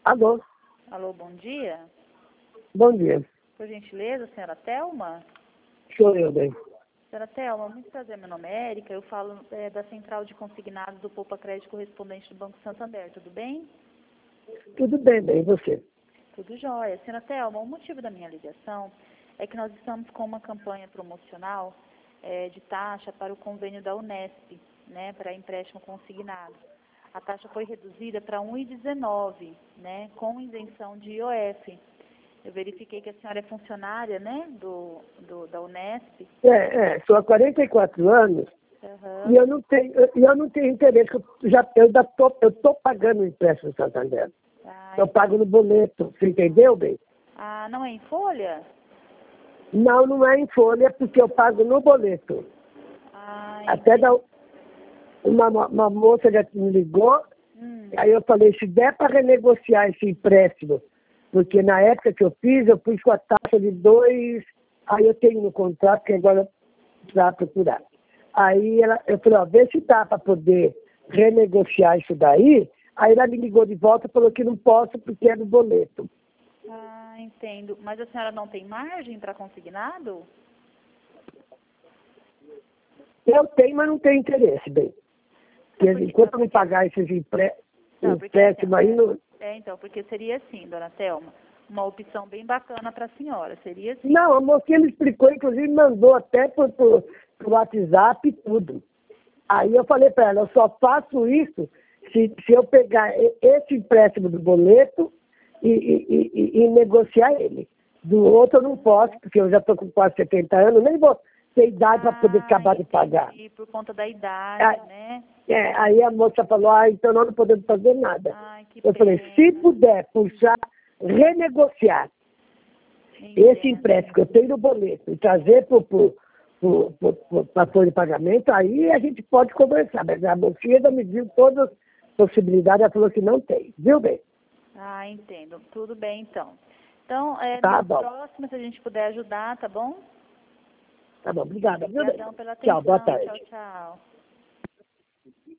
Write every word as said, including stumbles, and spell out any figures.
Alô, Alô, bom dia. bom dia. Por gentileza, senhora Thelma? Sou eu, bem. Senhora Thelma, muito prazer, meu nome é Érica, eu falo é, da Central de Consignados do Poupa Crédito Correspondente do Banco Santander, tudo bem? Tudo bem, bem, e você? Tudo jóia. Senhora Thelma, o motivo da minha ligação é que nós estamos com uma campanha promocional é, de taxa para o convênio da Unesp, né, para empréstimo consignado. A taxa foi reduzida para um vírgula dezenove, né, com isenção de I O F. Eu verifiquei que a senhora é funcionária, né, do, do, da Unesp. É, é, sou há quarenta e quatro anos Uhum. e eu não tenho, eu, eu não tenho interesse, eu já eu ainda tô, eu tô pagando o empréstimo do Santander. Ah, Eu pago no boleto, você entendeu, bem? ah, não é em folha? Não, não é em folha, porque eu pago no boleto. Ah, Até da, uma, uma moça já me ligou, hum. aí eu falei, se der para renegociar esse empréstimo, porque na época que eu fiz, eu fiz com a taxa de dois, aí eu tenho no contrato, que agora precisava procurar. Aí ela, eu falei, ó, vê se dá para poder renegociar isso daí. Aí ela me ligou de volta e falou que não posso porque é do boleto. Ah, entendo. Mas a senhora não tem margem para consignado? Eu tenho, mas não tenho interesse, bem. Porque porque- enquanto eu não pagar esses empré- Não, porque empréstimos assim, aí, não... É, então, porque seria assim, dona Thelma, uma opção bem bacana para a senhora, seria assim. Não, a mocinha me explicou, inclusive mandou até por, por, por WhatsApp e tudo. Aí eu falei para ela, eu só faço isso se, se eu pegar e- esse empréstimo do boleto e, e, e, e negociar ele. Do outro eu não posso, porque eu já estou com quase setenta anos, nem vou ter idade para poder acabar de pagar. E por conta da idade, Ah, né? é, aí a moça falou, ah, então nós não podemos fazer nada. Ai, que Eu pena. falei, se puder puxar, renegociar esse empréstimo que eu tenho no boleto e trazer para a folha de pagamento, aí a gente pode conversar. Mas a mocinha ainda me deu todas as possibilidades, ela falou que não tem. Viu, bem? Ah, entendo. Tudo bem, então. Então, é, Tá na bom. próxima, se a gente puder ajudar, tá bom? Tá bom, obrigada. Viu, bem? Obrigadão pela atenção. Tchau, boa tarde. Tchau, tchau.